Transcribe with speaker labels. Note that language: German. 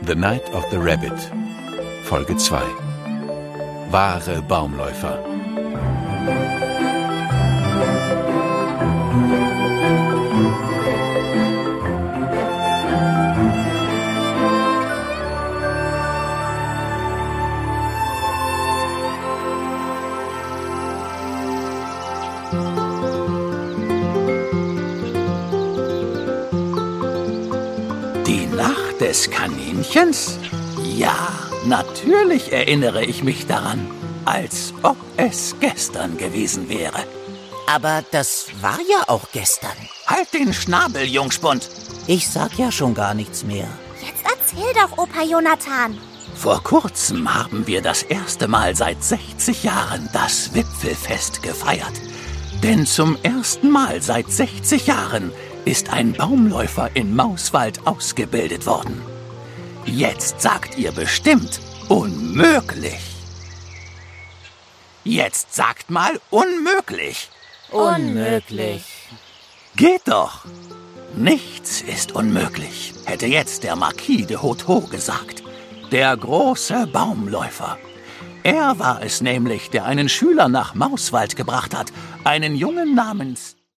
Speaker 1: The Night of the Rabbit, Folge 2. Wahre Baumläufer.
Speaker 2: Die Nacht des Kaninchens? Ja, natürlich erinnere ich mich daran, als ob es gestern gewesen wäre.
Speaker 3: Aber das war ja auch gestern.
Speaker 2: Halt den Schnabel, Jungspund!
Speaker 3: Ich sag ja schon gar nichts mehr.
Speaker 4: Jetzt erzähl doch, Opa Jonathan.
Speaker 2: Vor kurzem haben wir das erste Mal seit 60 Jahren das Wipfelfest gefeiert. Denn zum ersten Mal seit 60 Jahren ist ein Baumläufer in Mauswald ausgebildet worden. Jetzt sagt ihr bestimmt, unmöglich. Jetzt sagt mal unmöglich.
Speaker 3: Unmöglich.
Speaker 2: Geht doch. Nichts ist unmöglich, hätte jetzt der Marquis de Haut-Haut gesagt. Der große Baumläufer. Er war es nämlich, der einen Schüler nach Mauswald gebracht hat, einen Jungen namens